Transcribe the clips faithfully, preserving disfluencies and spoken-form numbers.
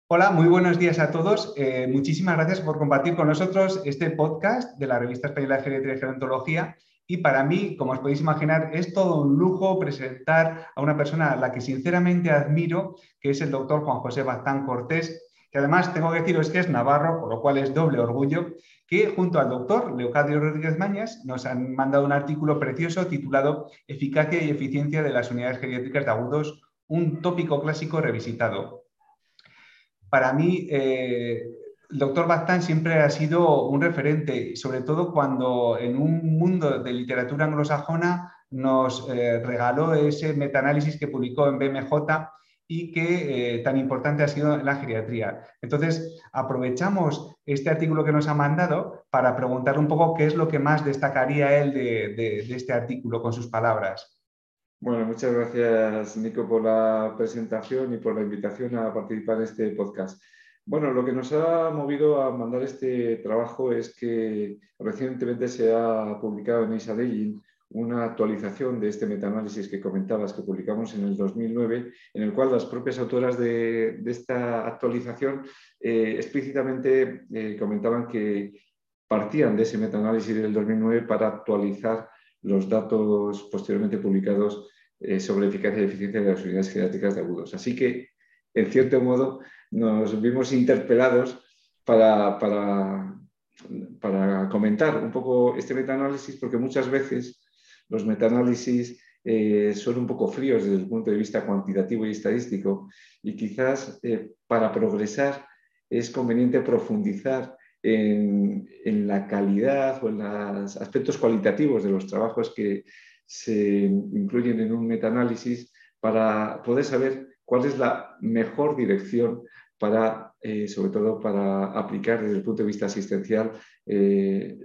Hola, muy buenos días a todos. Eh, muchísimas gracias por compartir con nosotros este podcast de la Revista Española de Geriatría y Gerontología. Y para mí, como os podéis imaginar, es todo un lujo presentar a una persona a la que sinceramente admiro, que es el doctor Juan José Baztán Cortés, que además tengo que deciros que es navarro, por lo cual es doble orgullo, que junto al doctor Leocadio Rodríguez Mañas nos han mandado un artículo precioso titulado Eficacia y eficiencia de las unidades geriátricas de agudos, un tópico clásico revisitado. Para mí, eh, el doctor Baztán siempre ha sido un referente, sobre todo cuando en un mundo de literatura anglosajona nos eh, regaló ese metaanálisis que publicó en B M J y que eh, tan importante ha sido en la geriatría. Entonces, aprovechamos este artículo que nos ha mandado para preguntar un poco qué es lo que más destacaría él de, de, de este artículo con sus palabras. Bueno, muchas gracias, Nico, por la presentación y por la invitación a participar en este podcast. Bueno, lo que nos ha movido a mandar este trabajo es que recientemente se ha publicado en Nature una actualización de este metaanálisis que comentabas, que publicamos en el dos mil nueve, en el cual las propias autoras de, de esta actualización eh, explícitamente eh, comentaban que partían de ese metaanálisis del dos mil nueve para actualizar los datos posteriormente publicados eh, sobre eficacia y eficiencia de las unidades geriátricas de agudos. Así que, en cierto modo, nos vimos interpelados para, para, para comentar un poco este metaanálisis, porque muchas veces los metaanálisis eh, son un poco fríos desde el punto de vista cuantitativo y estadístico, y quizás eh, para progresar es conveniente profundizar en, en la calidad o en los aspectos cualitativos de los trabajos que se incluyen en un metaanálisis para poder saber cuál es la mejor dirección para, eh, sobre todo, para aplicar desde el punto de vista asistencial eh,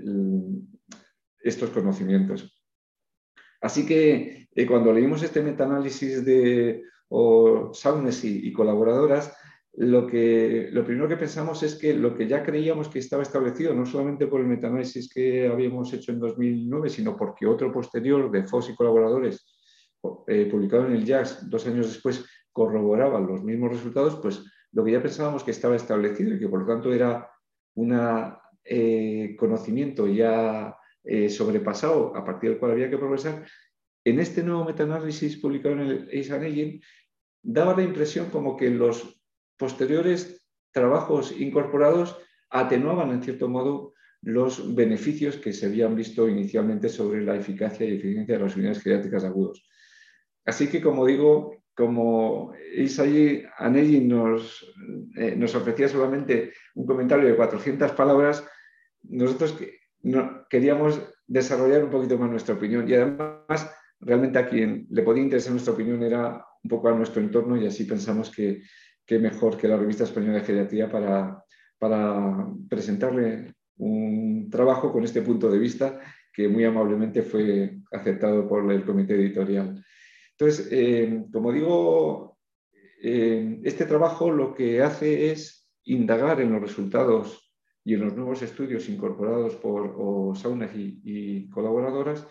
estos conocimientos. Así que eh, cuando leímos este metaanálisis de O'Shaughnessy y colaboradoras, lo, que, lo primero que pensamos es que lo que ya creíamos que estaba establecido, no solamente por el metaanálisis que habíamos hecho en dos mil nueve, sino porque otro posterior de Foss y colaboradores, eh, publicado en el J A S dos años después, corroboraban los mismos resultados, pues lo que ya pensábamos que estaba establecido y que por lo tanto era un eh, conocimiento ya eh, sobrepasado, a partir del cual había que progresar, en este nuevo metaanálisis publicado en el Nature daba la impresión como que los posteriores trabajos incorporados atenuaban en cierto modo los beneficios que se habían visto inicialmente sobre la eficacia y eficiencia de las unidades geriátricas de agudos. Así que, como digo, como Nature nos, eh, nos ofrecía solamente un comentario de cuatrocientas palabras, nosotros no, queríamos desarrollar un poquito más nuestra opinión y además realmente a quien le podía interesar nuestra opinión era un poco a nuestro entorno y así pensamos que, que mejor que la Revista Española de Geriatría para, para presentarle un trabajo con este punto de vista que muy amablemente fue aceptado por el comité editorial. Entonces, eh, como digo, eh, este trabajo lo que hace es indagar en los resultados y en los nuevos estudios incorporados por O'Shaughnessy y colaboradoras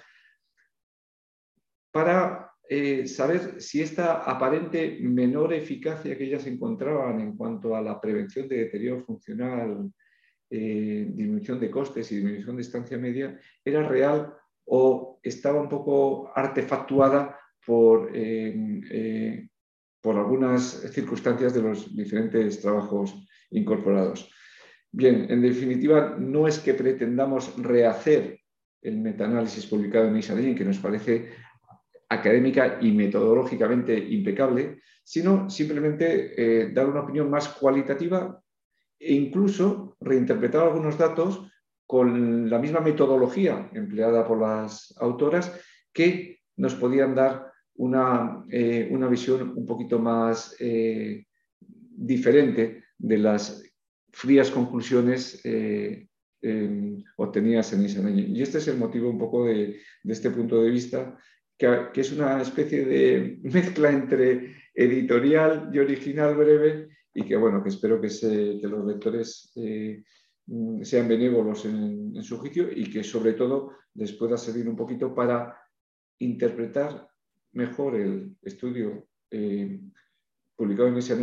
para eh, saber si esta aparente menor eficacia que ellas encontraban en cuanto a la prevención de deterioro funcional, eh, disminución de costes y disminución de estancia media, era real o estaba un poco artefactuada por, eh, eh, por algunas circunstancias de los diferentes trabajos incorporados. Bien, en definitiva, no es que pretendamos rehacer el metaanálisis publicado en Nature, que nos parece académica y metodológicamente impecable, sino simplemente eh, dar una opinión más cualitativa e incluso reinterpretar algunos datos con la misma metodología empleada por las autoras que nos podían dar una, eh, una visión un poquito más eh, diferente de las frías conclusiones eh, eh, obtenidas en Nature. Y este es el motivo un poco de, de este punto de vista, que, que es una especie de mezcla entre editorial y original breve y que, bueno, que espero que, se, que los lectores eh, sean benévolos en, en su juicio y que sobre todo les pueda servir un poquito para interpretar mejor el estudio eh, publicado en Nature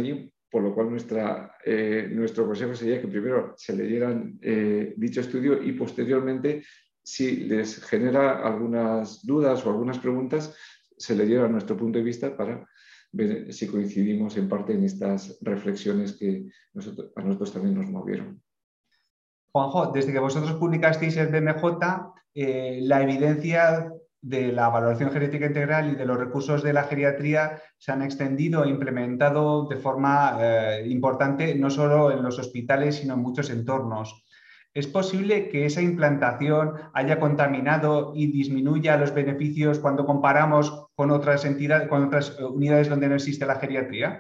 por lo cual nuestra, eh, nuestro consejo sería que primero se leyeran eh, dicho estudio y posteriormente, si les genera algunas dudas o algunas preguntas, se leyeran nuestro punto de vista para ver si coincidimos en parte en estas reflexiones que nosotros, a nosotros también nos movieron. Juanjo, desde que vosotros publicasteis el B M J, eh, la evidencia de la valoración genética integral y de los recursos de la geriatría se han extendido e implementado de forma eh, importante, no solo en los hospitales, sino en muchos entornos. ¿Es posible que esa implantación haya contaminado y disminuya los beneficios cuando comparamos con otras entidades, con otras unidades donde no existe la geriatría?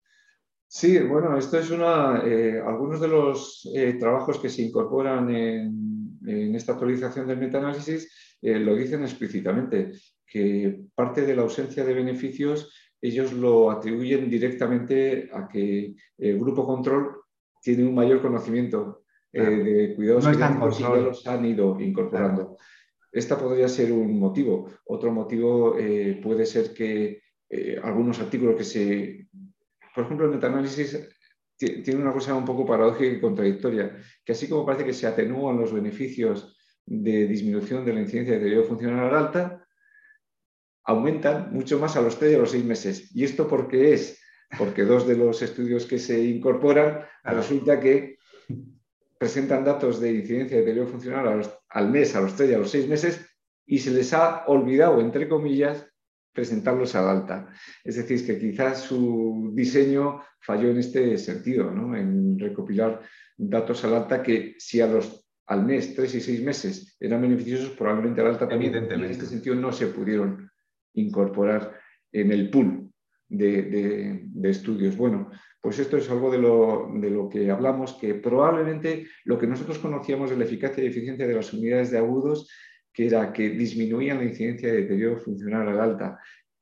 Sí, bueno, esto es una, eh, algunos de los eh, trabajos que se incorporan en, en esta actualización del metaanálisis eh, lo dicen explícitamente, que parte de la ausencia de beneficios ellos lo atribuyen directamente a que el grupo control tiene un mayor conocimiento eh, Claro. de cuidados No está en geriátricos y ya control. los han ido incorporando. Claro. Esta podría ser un motivo. Otro motivo eh, puede ser que eh, algunos artículos que se... Por ejemplo, el metaanálisis tiene una cosa un poco paradójica y contradictoria, que así como parece que se atenúan los beneficios de disminución de la incidencia de deterioro funcional alta, aumentan mucho más a los tres y a los seis meses. ¿Y esto por qué es? Porque dos de los estudios que se incorporan Claro. resulta que presentan datos de incidencia de deterioro funcional a los, al mes, a los tres y a los seis meses, y se les ha olvidado, entre comillas, presentarlos al alta. Es decir, que quizás su diseño falló en este sentido, ¿no? En recopilar datos al alta que si a los, al mes, tres y seis meses eran beneficiosos, probablemente al alta también, y en este sentido no se pudieron incorporar en el pool de, de, de estudios. Bueno, pues esto es algo de lo, de lo que hablamos, que probablemente lo que nosotros conocíamos de la eficacia y eficiencia de las unidades de agudos, que era que disminuían la incidencia de deterioro funcional al alta,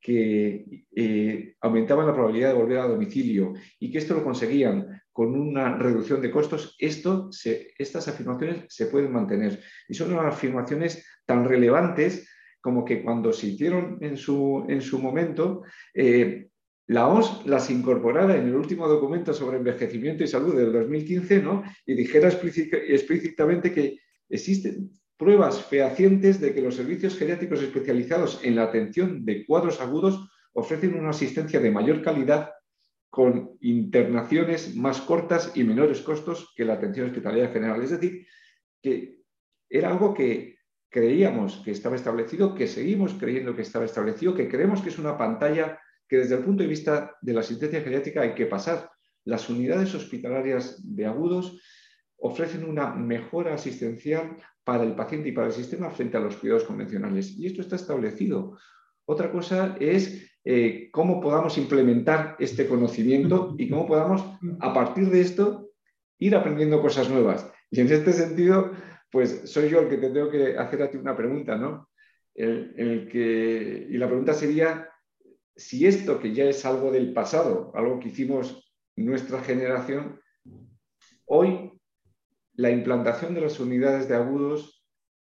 que eh, aumentaban la probabilidad de volver a domicilio y que esto lo conseguían con una reducción de costos, esto se, estas afirmaciones se pueden mantener. Y son afirmaciones tan relevantes como que cuando se hicieron en su, en su momento, eh, la O M S las incorporara en el último documento sobre envejecimiento y salud del dos mil quince, ¿no? Y dijera explícitamente que existen pruebas fehacientes de que los servicios geriátricos especializados en la atención de cuadros agudos ofrecen una asistencia de mayor calidad con internaciones más cortas y menores costos que la atención hospitalaria general. Es decir, que era algo que creíamos que estaba establecido, que seguimos creyendo que estaba establecido, que creemos que es una pantalla que desde el punto de vista de la asistencia geriátrica hay que pasar. Las unidades hospitalarias de agudos ofrecen una mejora asistencial para el paciente y para el sistema frente a los cuidados convencionales. Y esto está establecido. Otra cosa es eh, cómo podamos implementar este conocimiento y cómo podamos, a partir de esto, ir aprendiendo cosas nuevas. Y en este sentido, pues soy yo el que te tengo que hacer a ti una pregunta, ¿no? El, el que, y la pregunta sería, si esto que ya es algo del pasado, algo que hicimos nuestra generación, hoy la implantación de las unidades de agudos,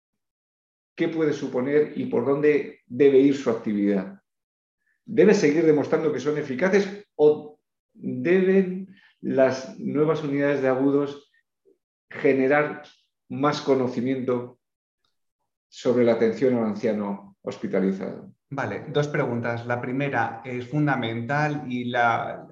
¿qué puede suponer y por dónde debe ir su actividad? ¿Debe seguir demostrando que son eficaces o deben las nuevas unidades de agudos generar más conocimiento sobre la atención al anciano hospitalizado? Vale, dos preguntas. La primera es fundamental y la...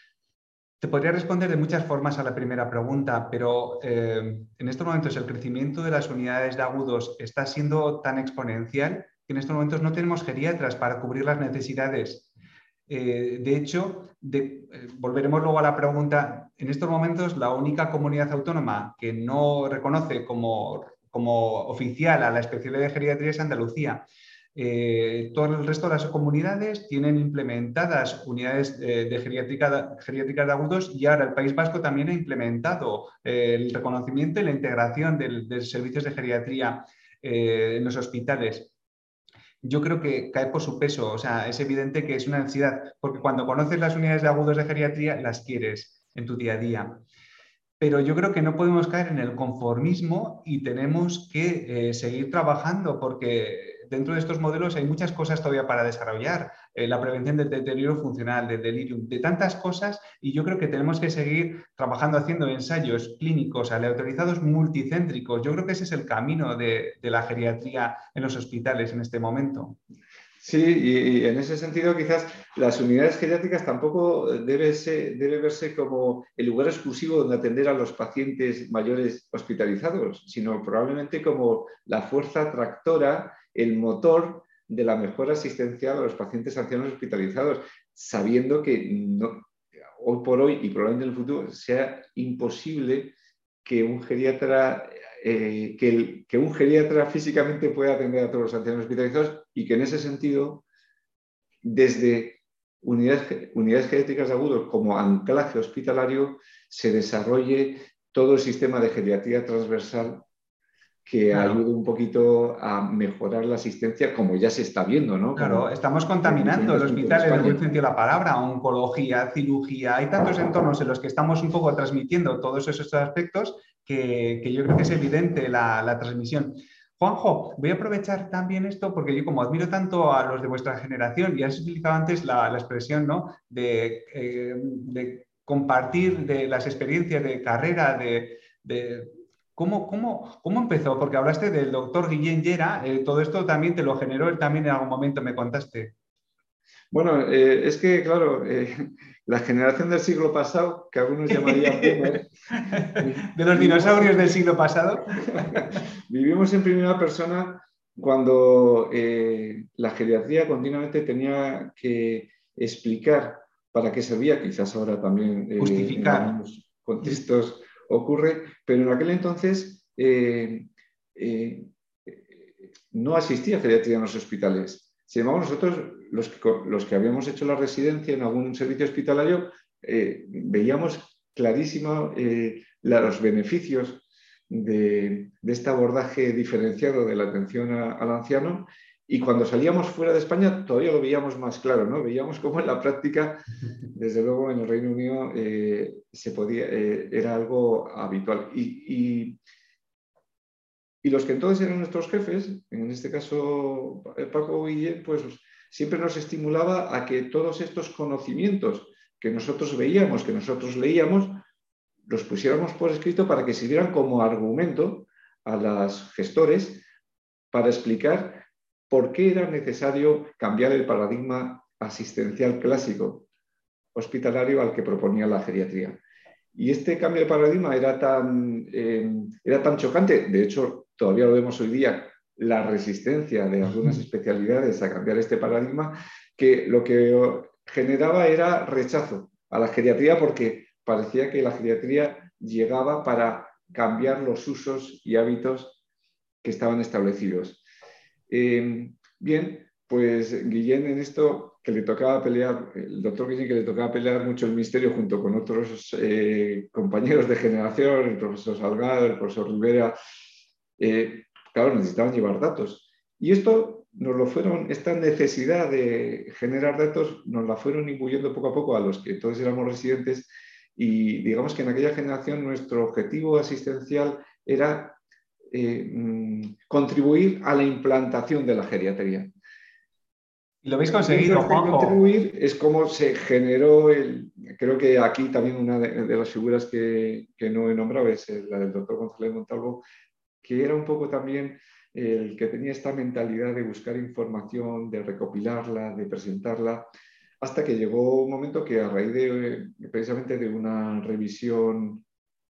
Te podría responder de muchas formas a la primera pregunta, pero eh, en estos momentos el crecimiento de las unidades de agudos está siendo tan exponencial que en estos momentos no tenemos geriatras para cubrir las necesidades. Eh, de hecho, de, eh, volveremos luego a la pregunta, en estos momentos la única comunidad autónoma que no reconoce como, como oficial a la especialidad de geriatría es Andalucía. Eh, todo el resto de las comunidades tienen implementadas unidades eh, de geriátrica, geriátrica de agudos y ahora el País Vasco también ha implementado eh, el reconocimiento y la integración de, de servicios de geriatría eh, en los hospitales. Yo creo que cae por su peso, o sea, es evidente que es una necesidad, porque cuando conoces las unidades de agudos de geriatría, las quieres en tu día a día. Pero yo creo que no podemos caer en el conformismo y tenemos que eh, seguir trabajando, porque dentro de estos modelos hay muchas cosas todavía para desarrollar. Eh, la prevención del deterioro funcional, del delirium, de tantas cosas, y yo creo que tenemos que seguir trabajando haciendo ensayos clínicos aleatorizados multicéntricos. Yo creo que ese es el camino de, de la geriatría en los hospitales en este momento. Sí, y, y en ese sentido quizás las unidades geriátricas tampoco debe, ser, debe verse como el lugar exclusivo donde atender a los pacientes mayores hospitalizados, sino probablemente como la fuerza tractora, el motor de la mejora asistencial a los pacientes ancianos hospitalizados, sabiendo que no, hoy por hoy y probablemente en el futuro sea imposible que un geriatra Eh, que, el, que un geriatra físicamente pueda atender a todos los ancianos hospitalizados y que en ese sentido, desde unidades, unidades geriátricas de agudos como anclaje hospitalario, se desarrolle todo el sistema de geriatría transversal que Claro. ayude un poquito a mejorar la asistencia, como ya se está viendo, ¿no? Claro, Como estamos en contaminando el diferentes puntos de hospital en el buen España. sentido de la palabra, oncología, cirugía, hay tantos entornos en los que estamos un poco transmitiendo todos esos aspectos que, que yo creo que es evidente la, la transmisión. Juanjo, voy a aprovechar también esto porque yo como admiro tanto a los de vuestra generación y has utilizado antes la, la expresión, ¿no? de, eh, de compartir de las experiencias de carrera, de, de ¿Cómo, cómo, ¿Cómo empezó? Porque hablaste del doctor Guillén Llera, eh, todo esto también te lo generó él también en algún momento, me contaste. Bueno, eh, es que, claro, eh, la generación del siglo pasado, que algunos llamarían boomer, De los vivimos, dinosaurios del siglo pasado. vivimos en primera persona cuando eh, la geriatría continuamente tenía que explicar para qué servía, quizás ahora también eh, en Justificar. algunos contextos ocurre, pero en aquel entonces eh, eh, no asistía geriatría en los hospitales. Sin embargo, nosotros, los que, los que habíamos hecho la residencia en algún servicio hospitalario, eh, veíamos clarísimo eh, los beneficios de, de, este abordaje diferenciado de la atención a, al anciano, y cuando salíamos fuera de España todavía lo veíamos más claro, ¿no? Veíamos cómo en la práctica, desde luego en el Reino Unido, eh, se podía, eh, era algo habitual. Y, y, y los que entonces eran nuestros jefes, en este caso Paco Guillén, pues siempre nos estimulaba a que todos estos conocimientos que nosotros veíamos, que nosotros leíamos, los pusiéramos por escrito para que sirvieran como argumento a los gestores para explicar por qué era necesario cambiar el paradigma asistencial clásico hospitalario al que proponía la geriatría. Y este cambio de paradigma era tan, eh, era tan chocante, de hecho todavía lo vemos hoy día, la resistencia de algunas especialidades a cambiar este paradigma, que lo que generaba era rechazo a la geriatría porque parecía que la geriatría llegaba para cambiar los usos y hábitos que estaban establecidos. Eh, bien, pues Guillén en esto que le tocaba pelear, el doctor Guillén que le tocaba pelear mucho el misterio junto con otros eh, compañeros de generación, el profesor Salgado, el profesor Rivera, eh, claro, necesitaban llevar datos. Y esto nos lo fueron, esta necesidad de generar datos nos la fueron imbuyendo poco a poco a los que entonces éramos residentes, y digamos que en aquella generación nuestro objetivo asistencial era eh, contribuir a la implantación de la geriatría. Y lo habéis Y dentro conseguido, de este Juanjo. contribuir es como se generó el, creo que aquí también una de, de las figuras que, que no he nombrado es la del doctor González Montalvo, que era un poco también el que tenía esta mentalidad de buscar información, de recopilarla, de presentarla, hasta que llegó un momento que a raíz de precisamente de una revisión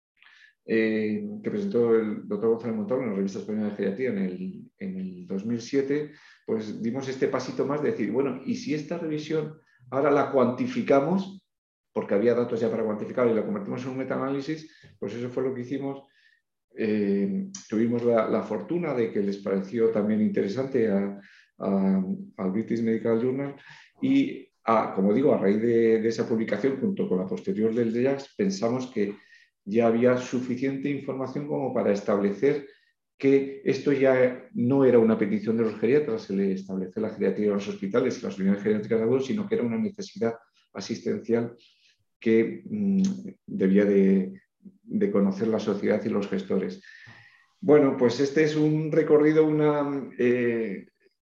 eh, que presentó el doctor González Montalvo en la revista española de geriatría en el, en el dos mil siete, pues dimos este pasito más de decir, bueno, ¿y si esta revisión ahora la cuantificamos? Porque había datos ya para cuantificar y la convertimos en un metaanálisis, pues eso fue lo que hicimos. Eh, tuvimos la, la fortuna de que les pareció también interesante a, a, al British Medical Journal y, a, como digo, a raíz de, de esa publicación, junto con la posterior del D E A X, pensamos que ya había suficiente información como para establecer que esto ya no era una petición de los geriatras, se le establece la geriatría en los hospitales y las unidades geriátricas de agudos, sino que era una necesidad asistencial que mmm, debía de, de conocer la sociedad y los gestores. Bueno, pues este es un recorrido, una, eh,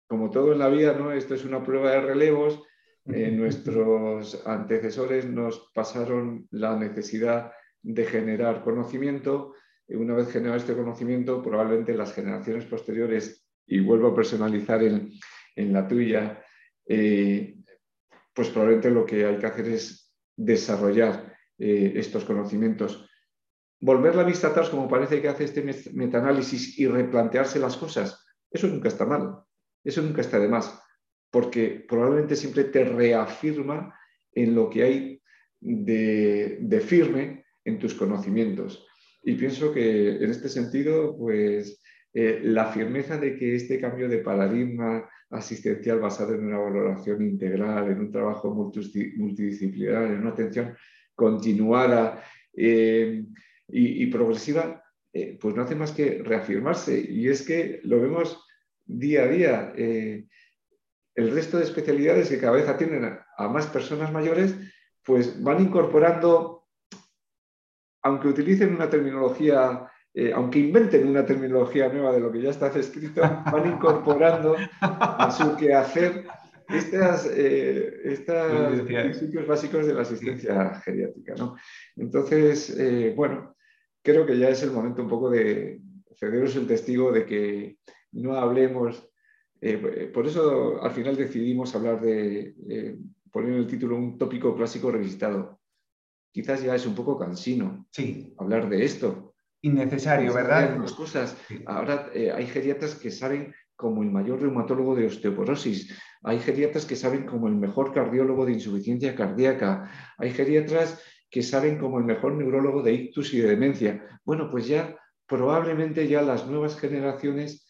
como todo en la vida, ¿no? Esto es una prueba de relevos. Eh, nuestros antecesores nos pasaron la necesidad de generar conocimiento. Una vez generado este conocimiento, probablemente las generaciones posteriores, y vuelvo a personalizar en, en la tuya, eh, pues probablemente lo que hay que hacer es desarrollar eh, estos conocimientos. Volver la vista atrás, como parece que hace este metaanálisis, y replantearse las cosas, eso nunca está mal, eso nunca está de más, porque probablemente siempre te reafirma en lo que hay de, de firme en tus conocimientos. Y pienso que en este sentido, pues eh, la firmeza de que este cambio de paradigma asistencial basado en una valoración integral, en un trabajo multidisciplinar, en una atención continuada eh, y, y progresiva, eh, pues no hace más que reafirmarse. Y es que lo vemos día a día. Eh, el resto de especialidades que cada vez atienden a, a más personas mayores, pues van incorporando, aunque utilicen una terminología, eh, aunque inventen una terminología nueva de lo que ya está escrito, van incorporando a su quehacer estos eh, principios básicos de la asistencia geriátrica, ¿no? Entonces, eh, bueno, creo que ya es el momento un poco de cederos el testigo de que no hablemos. Eh, por eso al final decidimos hablar de, eh, poner en el título un tópico clásico revisitado. Quizás ya es un poco cansino sí. hablar de esto. Innecesario, ¿verdad? Más cosas. Sí. Ahora eh, hay geriatras que saben como el mayor reumatólogo de osteoporosis, hay geriatras que saben como el mejor cardiólogo de insuficiencia cardíaca, hay geriatras que saben como el mejor neurólogo de ictus y de demencia. Bueno, pues ya probablemente ya las nuevas generaciones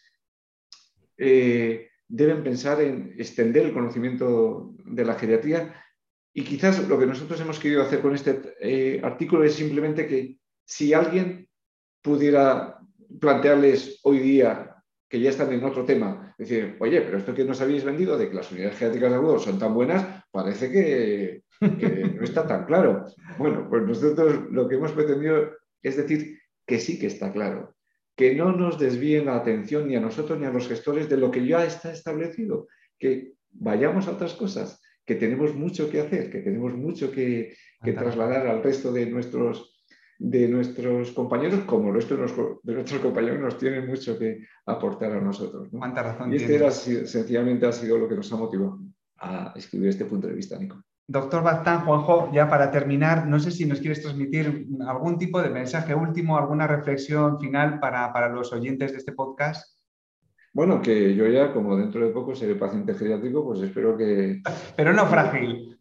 eh, deben pensar en extender el conocimiento de la geriatría, y quizás lo que nosotros hemos querido hacer con este eh, artículo es simplemente que si alguien pudiera plantearles hoy día, que ya están en otro tema, decir, oye, pero esto que nos habéis vendido de que las unidades geriátricas de agudos son tan buenas, parece que, que no está tan claro. Bueno, pues nosotros lo que hemos pretendido es decir que sí que está claro, que no nos desvíen la atención ni a nosotros ni a los gestores de lo que ya está establecido, que vayamos a otras cosas, que tenemos mucho que hacer, que tenemos mucho que, que trasladar al resto de nuestros de nuestros compañeros, como el resto de, los, de nuestros compañeros nos tienen mucho que aportar a nosotros, ¿no? ¿Cuánta razón y este tienes? era, sencillamente ha sido lo que nos ha motivado a escribir este punto de vista, Nico. Doctor Baztán, Juanjo, ya para terminar, no sé si nos quieres transmitir algún tipo de mensaje último, alguna reflexión final para, para los oyentes de este podcast. Bueno, que yo ya, como dentro de poco seré paciente geriátrico, pues espero que... Pero no frágil.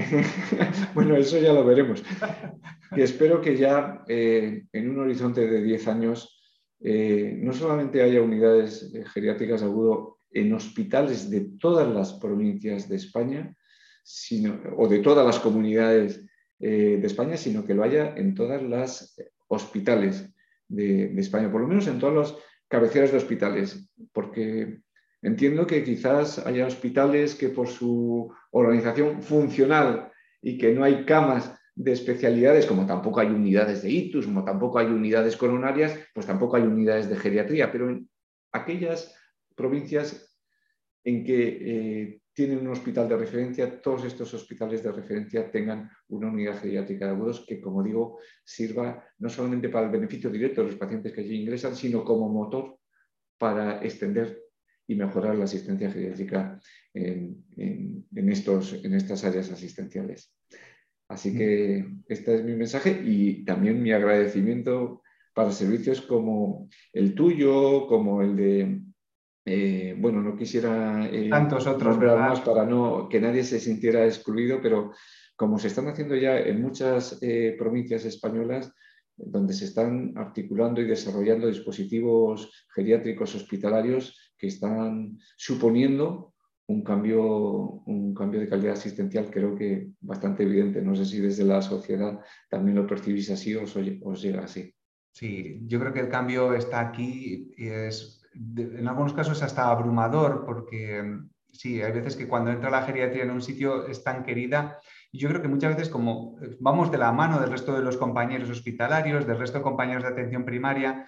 Bueno, eso ya lo veremos. Que espero que ya eh, en un horizonte de diez años eh, no solamente haya unidades geriátricas de agudo en hospitales de todas las provincias de España, sino, o de todas las comunidades eh, de España, sino que lo haya en todas las hospitales de, de España, por lo menos en todas las cabeceras de hospitales, porque entiendo que quizás haya hospitales que por su organización funcional y que no hay camas de especialidades, como tampoco hay unidades de ictus, como tampoco hay unidades coronarias, pues tampoco hay unidades de geriatría, pero en aquellas provincias en que eh, tienen un hospital de referencia, todos estos hospitales de referencia tengan una unidad geriátrica de agudos que, como digo, sirva no solamente para el beneficio directo de los pacientes que allí ingresan, sino como motor para extender y mejorar la asistencia geriátrica en, en, en, estos, en estas áreas asistenciales. Así que este es mi mensaje y también mi agradecimiento para servicios como el tuyo, como el de... Eh, bueno, no quisiera eh, Tantos otros, nombrar ¿verdad? más para no, que nadie se sintiera excluido, pero como se están haciendo ya en muchas eh, provincias españolas, donde se están articulando y desarrollando dispositivos geriátricos hospitalarios que están suponiendo un cambio, un cambio de calidad asistencial, creo que bastante evidente. No sé si desde la sociedad también lo percibís así o os, os llega así. Sí, yo creo que el cambio está aquí y es, en algunos casos, hasta abrumador, porque sí, hay veces que cuando entra la geriatría en un sitio es tan querida. Y yo creo que muchas veces, como vamos de la mano del resto de los compañeros hospitalarios, del resto de compañeros de atención primaria,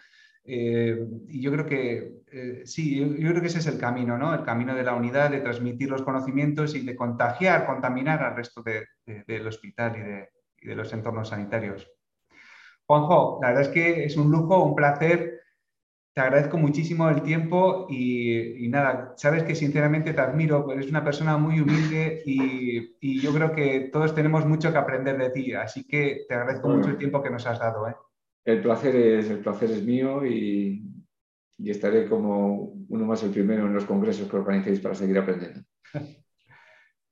Eh, y yo creo que eh, sí, yo, yo creo que ese es el camino, ¿no? El camino de la unidad, de transmitir los conocimientos y de contagiar, contaminar al resto de, de, del hospital y de, y de los entornos sanitarios. Juanjo, la verdad es que es un lujo, un placer. Te agradezco muchísimo el tiempo y, y nada, sabes que sinceramente te admiro, eres una persona muy humilde y, y yo creo que todos tenemos mucho que aprender de ti, así que te agradezco mucho el Bueno, tiempo que nos has dado, ¿eh? el placer es, el placer es mío y, y estaré como uno más el primero en los congresos que organicéis para seguir aprendiendo.